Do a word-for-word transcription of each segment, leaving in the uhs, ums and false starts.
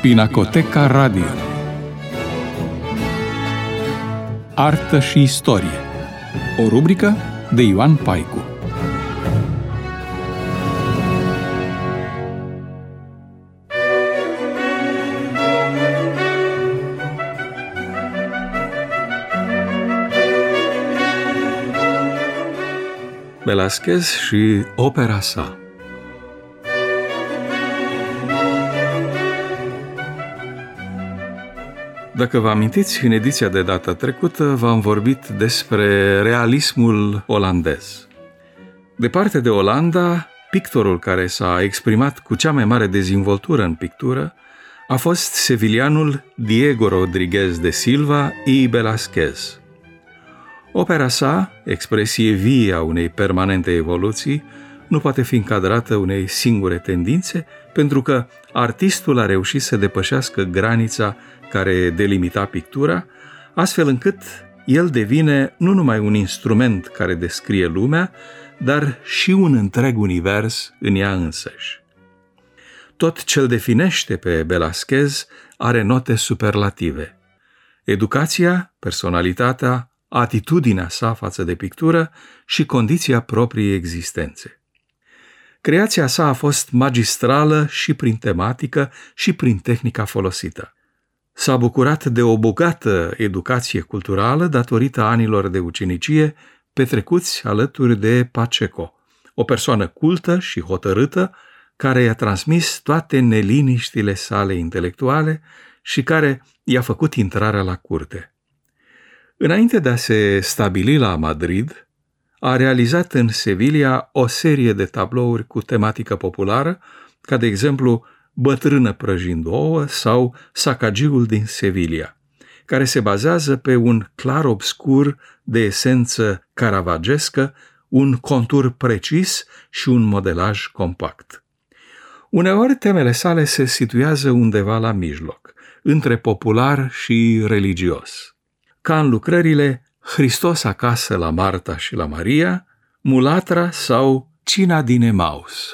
Pinacoteca Radio. Artă și istorie. O rubrică de Ioan Paicu. Velázquez și opera sa. Dacă vă amintiți, în ediția de data trecută v-am vorbit despre realismul olandez. Departe de Olanda, pictorul care s-a exprimat cu cea mai mare dezvoltură în pictură a fost sevilianul Diego Rodríguez de Silva y Velázquez. Opera sa, expresie vie a unei permanente evoluții, nu poate fi încadrată unei singure tendințe, pentru că artistul a reușit să depășească granița care delimita pictura, astfel încât el devine nu numai un instrument care descrie lumea, dar și un întreg univers în ea însăși. Tot ce-l definește pe Velázquez are note superlative. Educația, personalitatea, atitudinea sa față de pictură și condiția propriei existențe. Creația sa a fost magistrală și prin tematică și prin tehnica folosită. S-a bucurat de o bogată educație culturală datorită anilor de ucenicie petrecuți alături de Pacheco, o persoană cultă și hotărâtă care i-a transmis toate neliniștile sale intelectuale și care i-a făcut intrarea la curte. Înainte de a se stabili la Madrid, a realizat în Sevilla o serie de tablouri cu tematică populară, ca de exemplu Bătrână prăjind ouă sau Sacagiul din Sevilla, care se bazează pe un clar-obscur de esență caravagescă, un contur precis și un modelaj compact. Uneori temele sale se situează undeva la mijloc, între popular și religios, ca în lucrările Hristos acasă la Marta și la Maria, Mulatra sau Cina din Emaus.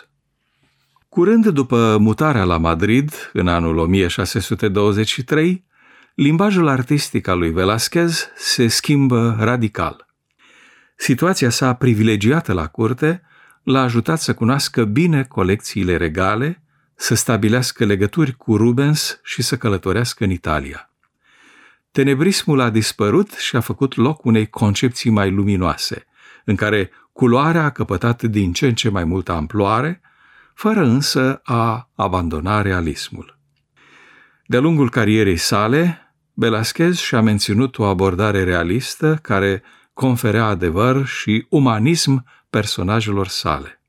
Curând după mutarea la Madrid, în anul o mie șase sute douăzeci și trei, limbajul artistic al lui Velázquez se schimbă radical. Situația sa privilegiată la curte l-a ajutat să cunoască bine colecțiile regale, să stabilească legături cu Rubens și să călătorească în Italia. Tenebrismul a dispărut și a făcut loc unei concepții mai luminoase, în care culoarea a căpătat din ce în ce mai multă amploare, fără însă a abandona realismul. De-a lungul carierei sale, Velázquez și-a menținut o abordare realistă care conferea adevăr și umanism personajelor sale.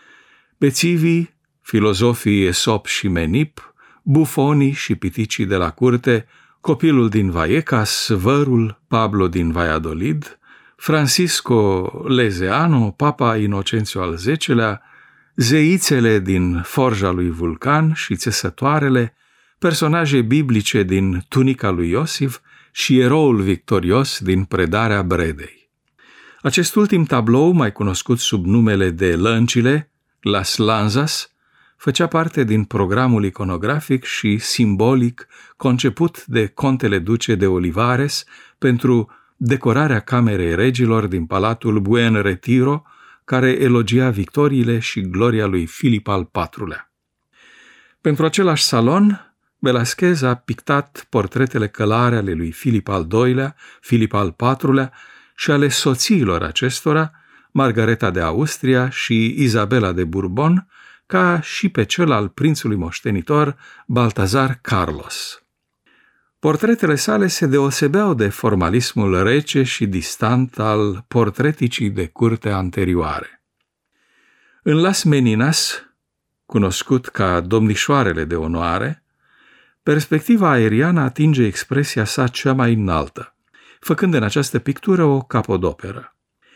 Bețivii, filozofii Esop și Menip, bufonii și piticii de la curte, copilul din Vallecas, vărul Pablo din Valladolid, Francisco Lezeano, Papa Inocențiu al Zecelea, zeițele din Forja lui Vulcan și țesătoarele, personaje biblice din Tunica lui Iosif și eroul victorios din Predarea Bredei. Acest ultim tablou, mai cunoscut sub numele de Lăncile, Las Lanzas, făcea parte din programul iconografic și simbolic conceput de contele duce de Olivares pentru decorarea Camerei Regilor din Palatul Buen Retiro, care elogia victoriile și gloria lui Filip al patrulea. Pentru același salon, Velázquez a pictat portretele călare ale lui Filip al doilea, Filip al patrulea și ale soțiilor acestora, Margareta de Austria și Izabela de Bourbon, ca și pe cel al prințului moștenitor Baltazar Carlos. Portretele sale se deosebeau de formalismul rece și distant al portreticii de curte anterioare. În Las Meninas, cunoscut ca domnișoarele de onoare, perspectiva aeriană atinge expresia sa cea mai înaltă, făcând în această pictură o capodoperă.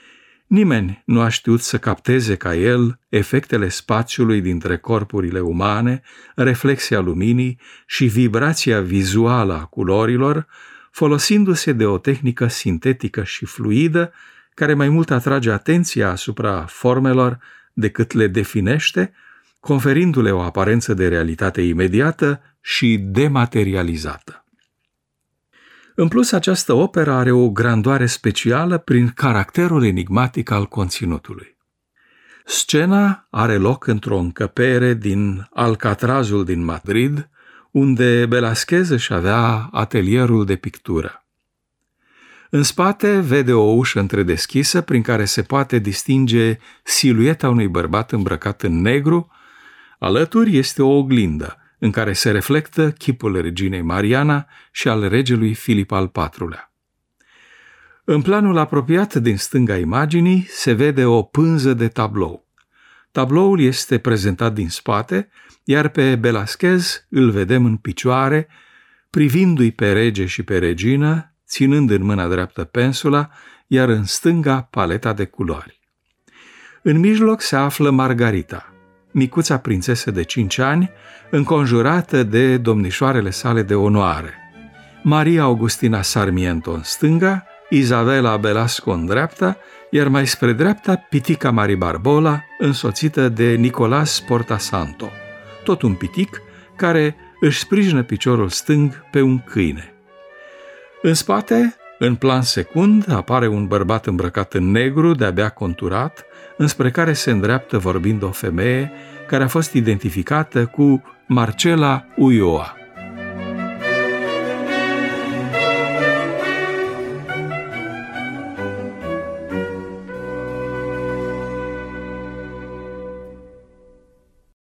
Nimeni nu a știut să capteze ca el efectele spațiului dintre corpurile umane, reflexia luminii și vibrația vizuală a culorilor, folosindu-se de o tehnică sintetică și fluidă, care mai mult atrage atenția asupra formelor decât le definește, conferindu-le o aparență de realitate imediată și dematerializată. În plus, această operă are o grandoare specială prin caracterul enigmatic al conținutului. Scena are loc într-o încăpere din Alcatrazul din Madrid, unde Velázquez își avea atelierul de pictură. În spate vede o ușă întredeschisă prin care se poate distinge silueta unui bărbat îmbrăcat în negru. Alături este o oglindă în care se reflectă chipul reginei Mariana și al regelui Filip al patrulea. În planul apropiat din stânga imaginii se vede o pânză de tablou. Tabloul este prezentat din spate, iar pe Velázquez îl vedem în picioare, privindu-i pe rege și pe regină, ținând în mâna dreaptă pensula, iar în stânga paleta de culori. În mijloc se află Margarita, micuța prințesă de cinci ani, înconjurată de domnișoarele sale de onoare. Maria Augustina Sarmiento în stânga, Isabela Belasco în dreapta, iar mai spre dreapta pitica Mari Barbola, însoțită de Nicolás Portasanto, tot un pitic care își sprijină piciorul stâng pe un câine. În spate, în plan secund, apare un bărbat îmbrăcat în negru, de-abia conturat, înspre care se îndreaptă vorbind o femeie care a fost identificată cu Marcela Ulloa.